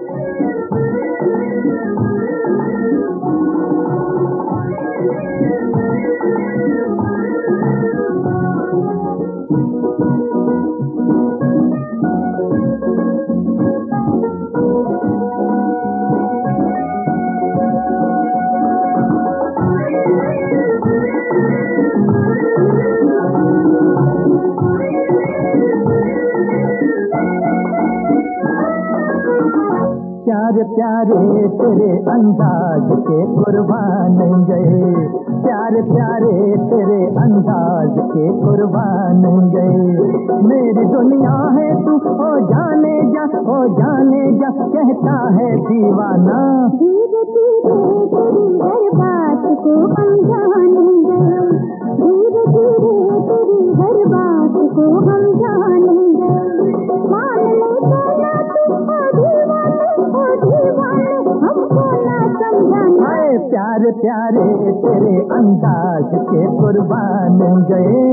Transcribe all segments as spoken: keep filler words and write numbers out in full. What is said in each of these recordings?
प्यारे प्यारे तेरे अंदाज के कुर्बान गए, प्यारे प्यारे तेरे अंदाज के कुर्बान गए। मेरी दुनिया है तू ओ जाने जा, ओ जाने जा कहता है दीवाना। धीरे धीरे तेरी हर बात को हम जान गए, धीरे धीरे तेरी हर बात को हम जान गए। मान ले कहना तू ओ दीवाने, ओ दीवाने हमको ना समझाना। प्यारे प्यारे तेरे अंदाज के कुर्बान गए।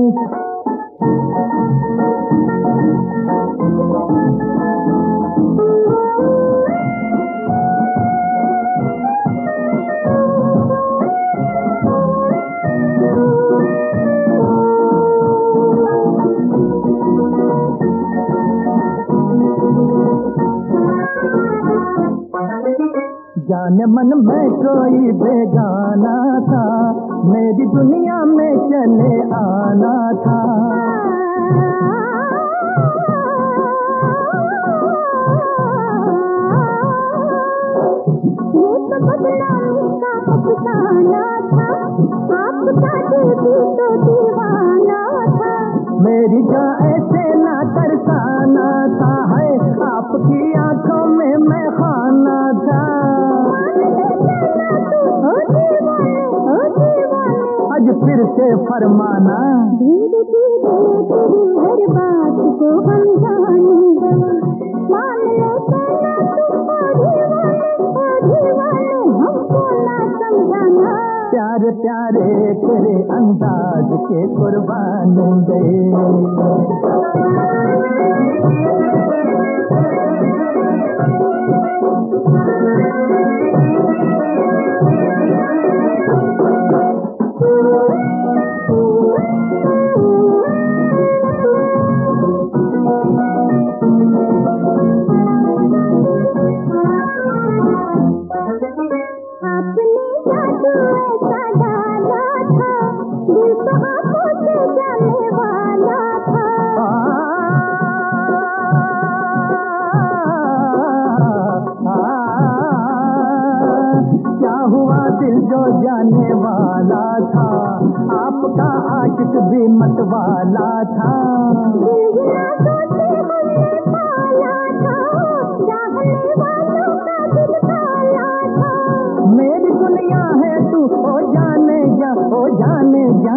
जाने मन में कोई बेगाना था, मेरी दुनिया में चले आना था। ये तो बदनामी का अफसाना था, आपका दिल भी तो दीवाना था। मेरी जान ऐसे ना तरसाना था, है आपकी आंखों में मैं खाना था। आज फिर से फरमाना। धीरे धीरे तेरी हर बात को हम जान गए। मान ले कहना तू ओ दीवाने, ओ दीवाने हमको ना समझाना। प्यारे प्यारे तेरे अंदाज के कुर्बान गए। दिल जो जाने वाला था, आपका आशिक भी मत वाला था। मेरी दुनिया है तू ओ जाने जा, ओ जाने जा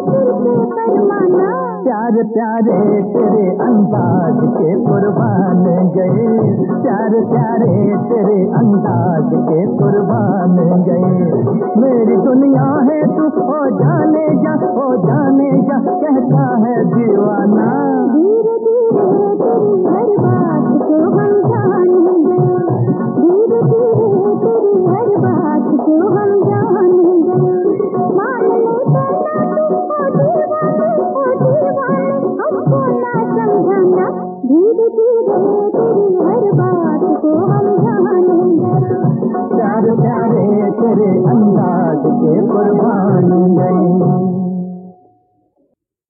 प्यारे प्यारे तेरे अंदाज के कुर्बान गए, प्यारे प्यारे तेरे अंदाज के कुर्बान गए। मेरी दुनिया है तू ओ जाने जा, ओ जाने जा कहता है दीवाना। धीरे धीरे तेरी हर बात को हम जान गए, धीरे धीरे तेरी हर बात को हम जान गए। मान ले कहना तू ओ दीवाने, ओ दीवाने हमको ना समझाना। धीरे धीरे तेरी हर बात को हम जान गए। प्यारे प्यारे तेरे अंदाज के कुर्बान